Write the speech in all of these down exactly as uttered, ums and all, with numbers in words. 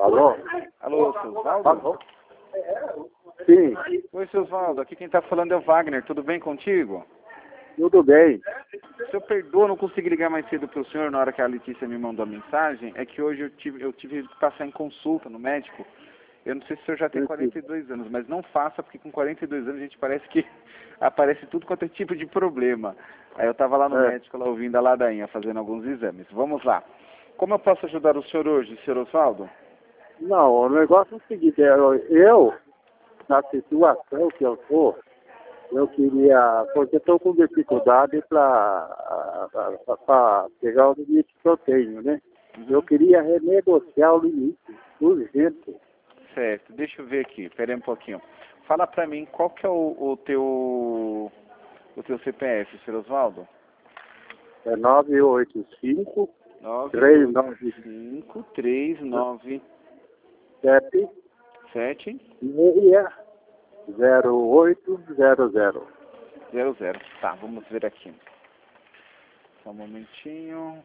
Alô? Alô, seu Osvaldo? Alô? Sim, Oi, seu Osvaldo. Aqui quem está falando é o Wagner. Tudo bem contigo? tudo bem. O senhor perdoa, não consegui ligar mais cedo para o senhor na hora que a Letícia me mandou a mensagem. É que hoje eu tive, eu tive que passar em consulta no médico. Eu não sei se o senhor já tem quarenta e dois anos, mas não faça, porque com quarenta e dois anos a gente parece que aparece tudo quanto é tipo de problema. Aí eu estava lá no É. médico, lá ouvindo a ladainha, fazendo alguns exames. Vamos lá. Como eu posso ajudar o senhor hoje, senhor Osvaldo? Não, o negócio é o seguinte, eu, eu na situação que eu estou, eu queria, porque estou com dificuldade para pegar o limite que eu tenho, né? Uhum. Eu queria renegociar o limite, urgente. Certo, deixa eu ver aqui, pera aí um pouquinho. Fala pra mim qual que é o, o teu o teu C P F, senhor Osvaldo? É nove oito cinco, nove três oito nove cinco três nove sete, sete seis, zero oito zero zero. zero zero. Tá, vamos ver aqui. Só um momentinho.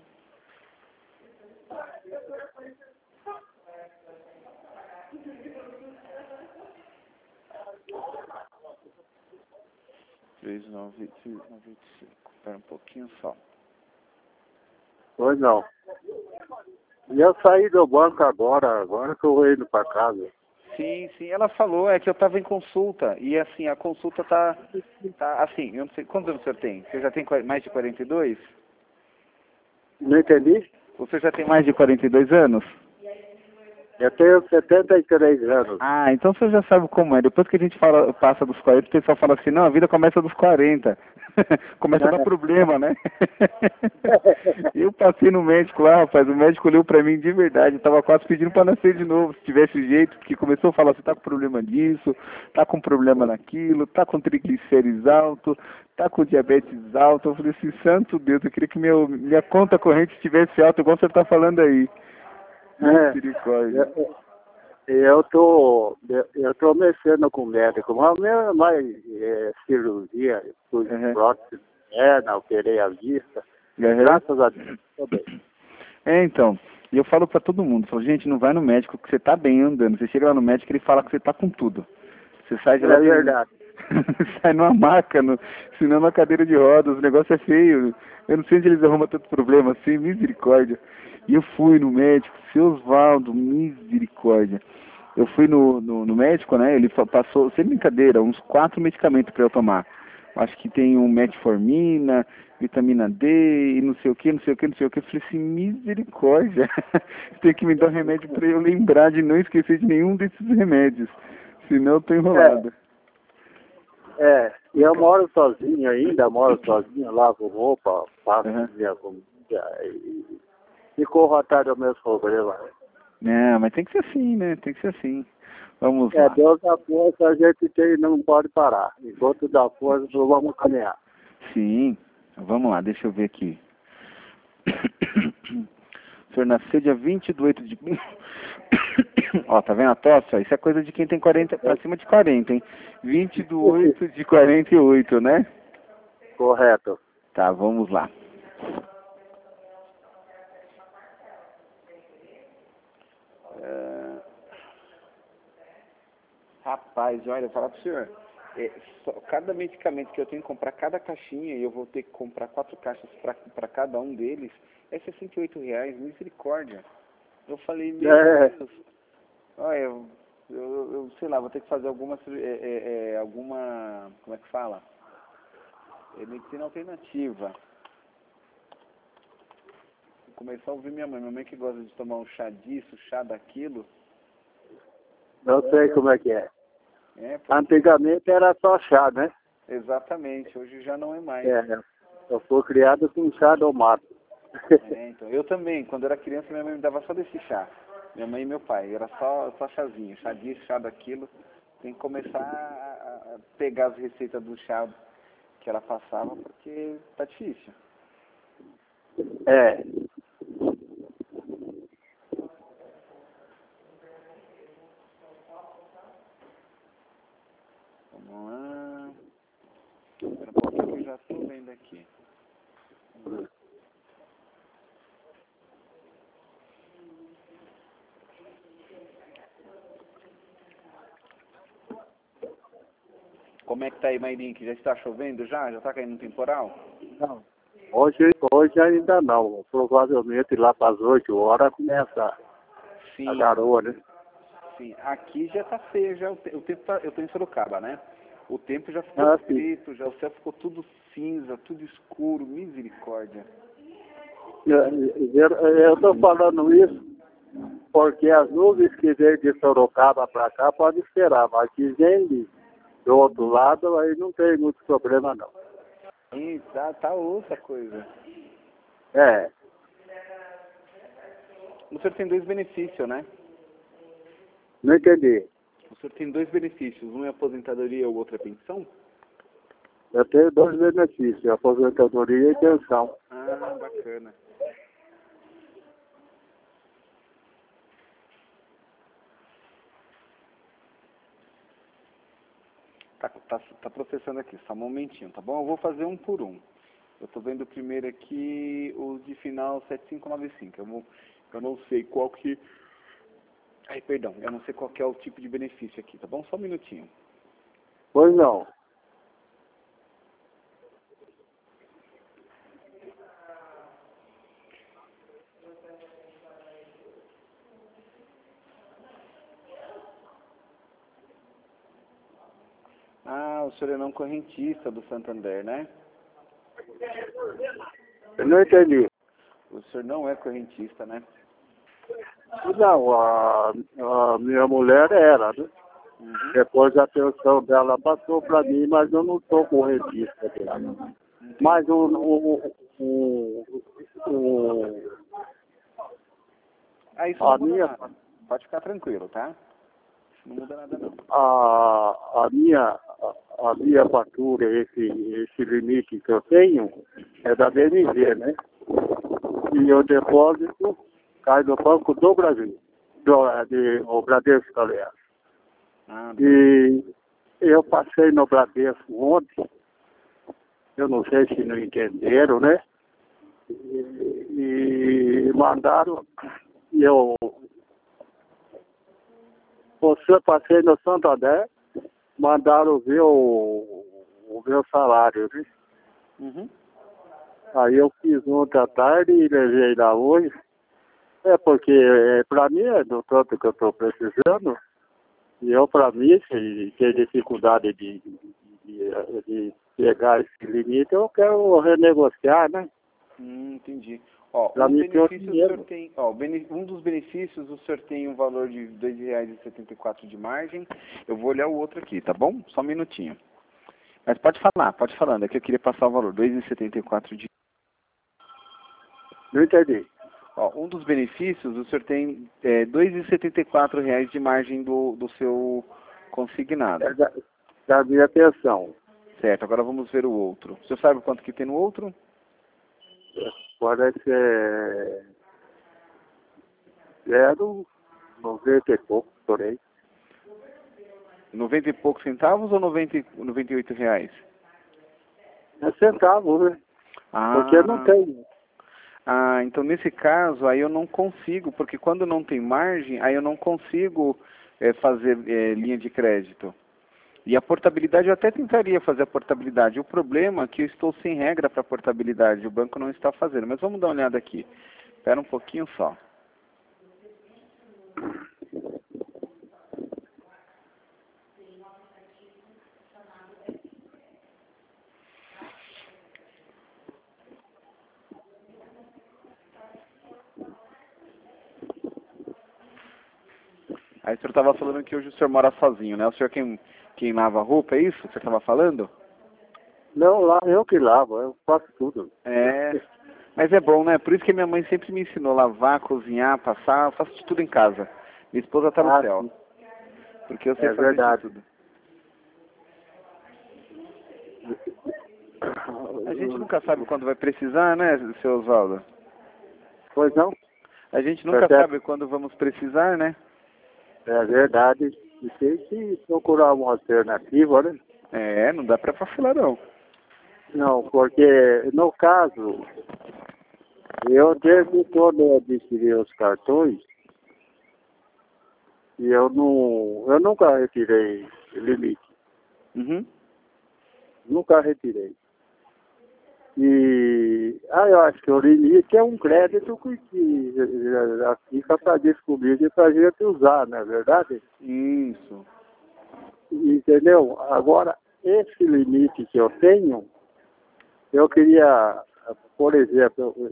três nove nove cinco. Espera um pouquinho só. Pois não. E eu saí do banco agora, agora que eu vou indo para casa. Sim, sim, ela falou, é que eu estava em consulta, e assim, a consulta tá, tá assim, eu não sei, quantos anos o senhor tem? Você já tem qua- mais de quarenta e dois? Não entendi? Você já tem mais de quarenta e dois anos? Eu tenho setenta e três anos. Ah, então você já sabe como é. Depois que a gente fala, passa dos quarenta, o pessoal fala assim, não, a vida começa dos quarenta. Começa a dar problema, né? Eu passei no médico lá, rapaz, o médico olhou pra mim de verdade, eu tava quase pedindo pra nascer de novo, se tivesse jeito, porque começou a falar, você tá com problema disso, tá com problema naquilo, tá com triglicérides alto, tá com diabetes alto. Eu falei assim, santo Deus, eu queria que meu, minha conta corrente estivesse alta, igual você tá falando aí. É, Misericórdia. eu, eu tô, eu, eu tô mexendo com o médico, mas minha mais é, cirurgia, fiz Uhum. prótese, é, não, operei a vista, Uhum. graças a Deus, tô bem. É, então, e eu falo pra todo mundo, falo, gente, não vai no médico que você tá bem andando. Você chega lá no médico e ele fala que você tá com tudo. Você sai de lá É de... verdade. sai numa maca, no... se não numa cadeira de rodas, o negócio é feio. Eu não sei onde eles arrumam tanto problema assim, misericórdia. E eu fui no médico, seu Osvaldo, misericórdia. Eu fui no, no, no médico, né, ele fa- passou, sem brincadeira, uns quatro medicamentos pra eu tomar. Acho que tem um metformina, vitamina D e não sei o que, não sei o que, não sei o que. Eu falei assim, misericórdia. Tem que me dar um remédio para eu lembrar de não esquecer de nenhum desses remédios. Senão eu tô enrolado. É, é, e eu moro sozinho ainda, moro sozinho, lavo roupa, faço Uhum. minha comida e, e corro atrás dos meus problemas. Não, mas tem que ser assim, né? Tem que ser assim. Vamos É, lá. Deus dá força, a gente tem, não pode parar. Enquanto dá força, nós vamos caminhar. Sim. Vamos lá, deixa eu ver aqui. O senhor nasceu dia vinte do oito de... Ó, tá vendo a tosse? Ó? Isso é coisa de quem tem quarenta, pra cima de quarenta, hein? vinte do oito de quarenta e oito, né? Correto. Tá, vamos lá. É... Rapaz, olha, eu vou falar pro senhor. É, só, cada medicamento que eu tenho que comprar, cada caixinha, e eu vou ter que comprar quatro caixas para cada um deles, é sessenta e oito reais, misericórdia. Eu falei, meu É, Deus, olha, eu, eu, eu sei lá, vou ter que fazer alguma, é, é, é, alguma, como é que fala? É, medicina alternativa. Vou começar a ouvir minha mãe, minha mãe que gosta de tomar um chá disso, chá daquilo. não sei como é que é. É, porque, Antigamente era só chá, né? exatamente, hoje já não é mais. É, eu fui criado com chá do mato. É, então, eu também, quando era criança, minha mãe me dava só desse chá. Minha mãe e meu pai, era só, só chazinho, chá disso, chá daquilo. Tem que começar a, a pegar as receitas do chá que ela passava, porque tá difícil. É, Vamos lá. Espera um pouquinho que eu já estou vendo aqui. Como é que tá aí, Mairink? Já está chovendo já? Já está caindo um temporal? Não. Hoje, hoje ainda não. Provavelmente lá para as oito horas começa Sim. a garoa, né? Sim. Aqui já está feio, já, o, te, o tempo tá, eu estou em Sorocaba, né? O tempo já ficou Ah, preto, já, o céu ficou tudo cinza, tudo escuro, misericórdia. Eu estou falando isso porque as nuvens que vêm de Sorocaba para cá podem esperar, mas que vem de- do outro lado aí não tem muito problema não. E tá, tá outra coisa. É, O senhor tem dois benefícios, né? não entendi. O senhor tem dois benefícios, um é aposentadoria e o outro é pensão? Eu tenho dois benefícios, aposentadoria e pensão. Ah, bacana. Tá, tá, tá processando aqui, só um momentinho, tá bom? Eu vou fazer um por um. Eu tô vendo primeiro aqui os de final sete cinco nove cinco. Eu, vou, eu não sei qual que... Ai, perdão, eu não sei qual que é o tipo de benefício aqui, tá bom? Só um minutinho. Pois não. Ah, o senhor é não correntista do Santander, né? Eu não entendi. O senhor não é correntista, né? Não, a, a minha mulher era, né? Uhum. Depois a pensão dela passou para mim, mas eu não sou correntista dela. Mas o, o, o, o, Ah, isso a não muda minha, nada. Pode ficar tranquilo, tá? Isso não muda nada, não. a, a minha, a, a minha fatura, esse, esse limite que eu tenho, é da B M G, né? E o depósito cai no Banco do Brasil, do, de, o Bradesco, aliás. Ah, E eu passei no Bradesco ontem, eu não sei se não entenderam, né? E, e mandaram, e eu, você passei no Santander, mandaram ver o, o meu salário, né? uhum. Aí eu fiz ontem à tarde e levei lá hoje. É porque é, para mim é do tanto que eu estou precisando. E eu, para mim, se tem dificuldade de, de, de, de pegar esse limite, eu quero renegociar, né? Hum, entendi. Ó, Para um mim ter o benefício o senhor dinheiro. tem, ó, bene- um dos benefícios o senhor tem um valor de dois reais e setenta e quatro de margem. Eu vou olhar o outro aqui, tá bom? Só um minutinho. Mas pode falar, pode falando, é que eu queria passar o valor, dois reais e setenta e quatro de... Não entendi. Ó, um dos benefícios, o senhor tem é, dois reais e setenta e quatro reais de margem do, do seu consignado. É da, da minha pensão. Certo, agora vamos ver o outro. O senhor sabe quanto que tem no outro? Parece é zero, noventa e pouco, por aí. noventa e poucos centavos ou noventa, e- noventa e oito reais? É centavo, né? Porque não Ah, tem. ah, então nesse caso aí eu não consigo, porque quando não tem margem, aí eu não consigo eh, fazer eh, linha de crédito. E a portabilidade, eu até tentaria fazer a portabilidade. O problema é que eu estou sem regra para portabilidade, o banco não está fazendo. Mas vamos dar uma olhada aqui. Espera um pouquinho só. Aí o senhor estava falando que hoje o senhor mora sozinho, né? O senhor quem, quem lava a roupa, é isso que você estava falando? Não, lá eu que lavo, eu faço tudo. É, mas é bom, né? Por isso que minha mãe sempre me ensinou a lavar, cozinhar, passar, eu faço de tudo em casa. Minha esposa está no Ah, céu, sim, porque eu sei é fazer de verdade. tudo. A gente nunca sabe quando vai precisar, né, seu Oswaldo? Pois não? A gente nunca Percebe? sabe quando vamos precisar, né? É verdade. E tem que procurar uma alternativa, né? É, não dá pra vacilar não. Não, porque no caso, eu desde quando eu adquiri os cartões, e eu não, eu nunca retirei limite. Uhum. nunca retirei. E ah, eu acho que o limite é um crédito que, que já fica para descobrir e para a gente usar, não é verdade? Isso. Entendeu? Agora, esse limite que eu tenho, eu queria, por exemplo,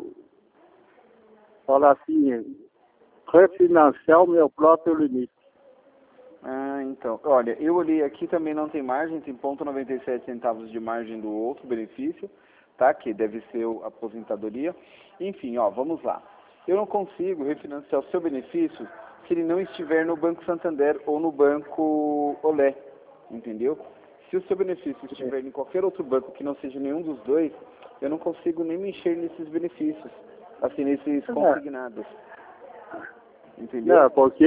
falar assim, refinanciar o meu próprio limite. Ah, então. Olha, eu olhei aqui, também não tem margem, tem zero vírgula noventa e sete centavos de margem do outro benefício, tá? Que deve ser a aposentadoria. Enfim, ó, vamos lá. Eu não consigo refinanciar o seu benefício se ele não estiver no Banco Santander ou no Banco Olé, entendeu? Se o seu benefício estiver em qualquer outro banco que não seja nenhum dos dois, eu não consigo nem mexer nesses benefícios, assim, nesses consignados. Entendeu? Não, porque,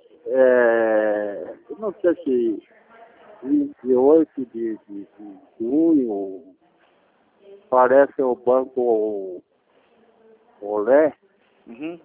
é, eu não sei se vinte e oito de, de, de junho parece o Banco Olé, Uhum.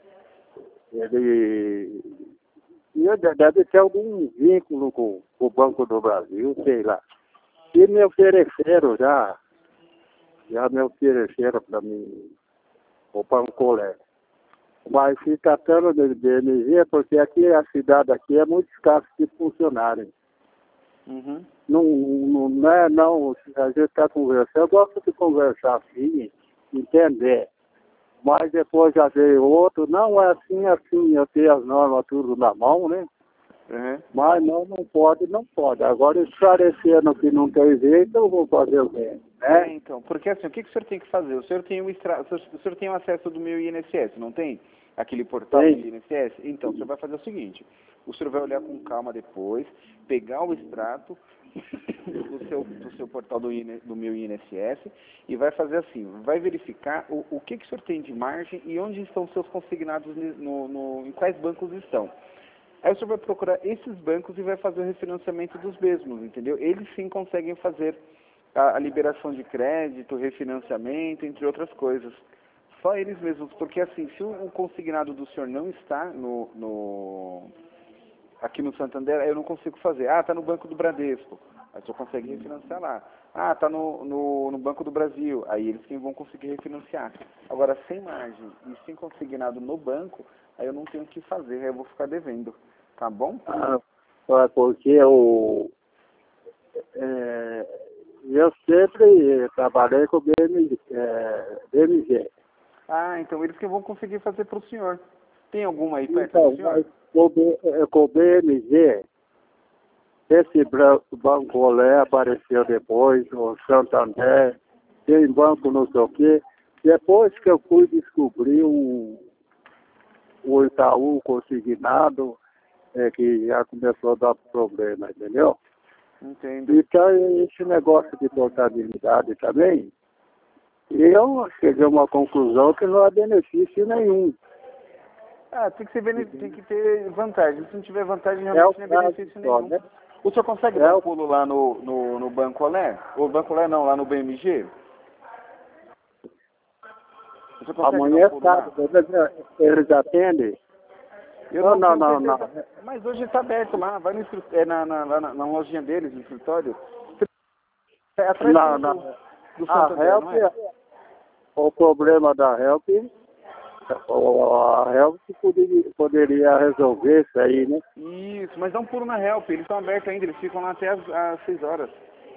ele, ele deve ter algum vínculo com, com o Banco do Brasil, sei lá. E me ofereceram já, já me ofereceram para mim o Banco Olé. Mas se tratando de B M G, porque aqui a cidade aqui é muito escassa de funcionários. Uhum. Não, não, não é, não, a gente está conversando, eu gosto de conversar assim, entender. Mas depois já veio outro, não é assim, assim, eu tenho as normas tudo na mão, né? Uhum. Mas não, não pode, não pode. Agora esclarecendo que não tem jeito, eu vou fazer o quê? É, Né? então, porque assim, o que, que o senhor tem que fazer? O senhor tem o extra... o senhor, o senhor tem o acesso do meu I N S S, não tem? Aquele portal Tem. do I N S S? Então, o senhor vai fazer o seguinte, o senhor vai olhar com calma depois, pegar o extrato do seu, do seu portal do, I N, do meu I N S S e vai fazer assim, vai verificar o, o que, que o senhor tem de margem e onde estão seus consignados, no, no, em quais bancos estão. Aí o senhor vai procurar esses bancos e vai fazer o refinanciamento dos mesmos, entendeu? Eles sim conseguem fazer a, a liberação de crédito, refinanciamento, entre outras coisas. Só eles mesmos, porque assim, se o, o consignado do senhor não está no, no, aqui no Santander, eu não consigo fazer. Ah, está no Banco do Bradesco. Aí o senhor consegue refinanciar lá. Ah, está no, no, no Banco do Brasil. Aí eles quem vão conseguir refinanciar. Agora, sem margem e sem consignado no banco, aí eu não tenho o que fazer, aí eu vou ficar devendo. Tá bom? Ah, porque eu, é, eu sempre trabalhei com B M, é, B M G. Ah, então eles que vão conseguir fazer para o senhor. Tem alguma aí perto Então, do senhor? mas com, B- é, com o B M G, esse bran- Banco Olé apareceu depois, o Santander, tem banco não sei o quê. Depois que eu fui descobrir o, o Itaú consignado, é que já começou a dar problema, entendeu? Entendo. Então, esse negócio de contabilidade também, eu cheguei a uma conclusão que não há benefício nenhum. Ah, tem que, ser bene... tem que ter vantagem. Se não tiver vantagem, É o realmente não é caso benefício só, nenhum. né? O senhor consegue É dar um o... pulo lá no, no, no Banco Olé? Ou Banco Olé não, lá no B M G? O senhor consegue dar Amanhã um é pulo lá? sábado, eles atendem? Eu Não, não não, tenho não, certeza. não. Mas hoje está aberto lá, vai no escrit... é na, na, na, na lojinha deles, no escritório. É atrás Não, do, do, não. do A Santander, Help, não é? o problema da Help, a Help poderia, poderia resolver isso aí, né? Isso, mas dá um pulo na Help, eles estão abertos ainda, eles ficam lá até às, às seis horas.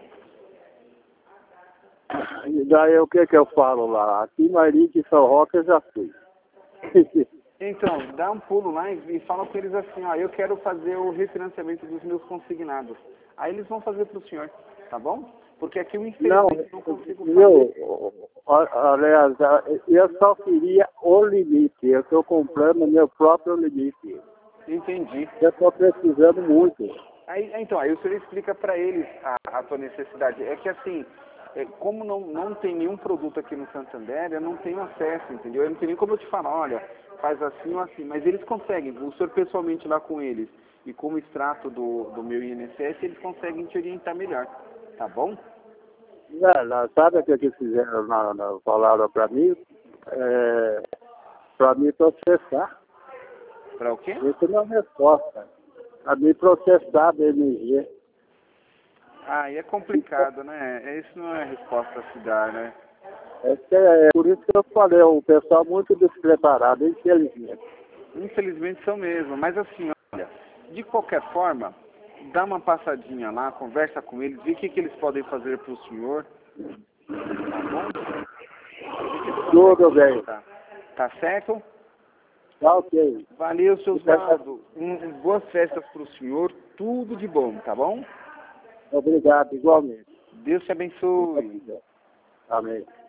E daí o que que eu falo lá? Aqui em Marinho de São Roque eu já fui. Então, dá um pulo lá e, e fala com eles assim, ó, eu quero fazer o refinanciamento dos meus consignados. Aí eles vão fazer para o senhor, tá bom? Porque aqui eu Não, infelizmente não consigo fazer. eu, aliás, eu só queria o limite. Eu estou comprando meu próprio limite. Entendi. Eu estou precisando muito. Aí, então, aí o senhor explica para eles a, a tua necessidade. É que assim, é, como não, não tem nenhum produto aqui no Santander, eu não tenho acesso, entendeu? Eu não tenho nem como eu te falar, olha, faz assim ou assim. Mas eles conseguem, o senhor pessoalmente lá com eles e com o extrato do, do meu I N S S, eles conseguem te orientar melhor, tá bom? Não, não, sabe o que eles fizeram, na, na, falaram para mim? É, para me processar. Para o quê? Isso não é resposta. Para me processar da M G. Ah, e é complicado, né? Isso não é a resposta a se dar, né? É, é por isso que eu falei, o pessoal muito despreparado, infelizmente. Infelizmente são mesmo, mas assim, olha, de qualquer forma, dá uma passadinha lá, conversa com eles, vê o que, que eles podem fazer para o senhor, tá bom? Tudo bem. Tá, tá certo? Tá ok. Valeu, seu Osvaldo. Um, um, boas festas para o senhor, tudo de bom, tá bom? Obrigado, igualmente. Deus te abençoe. Amém.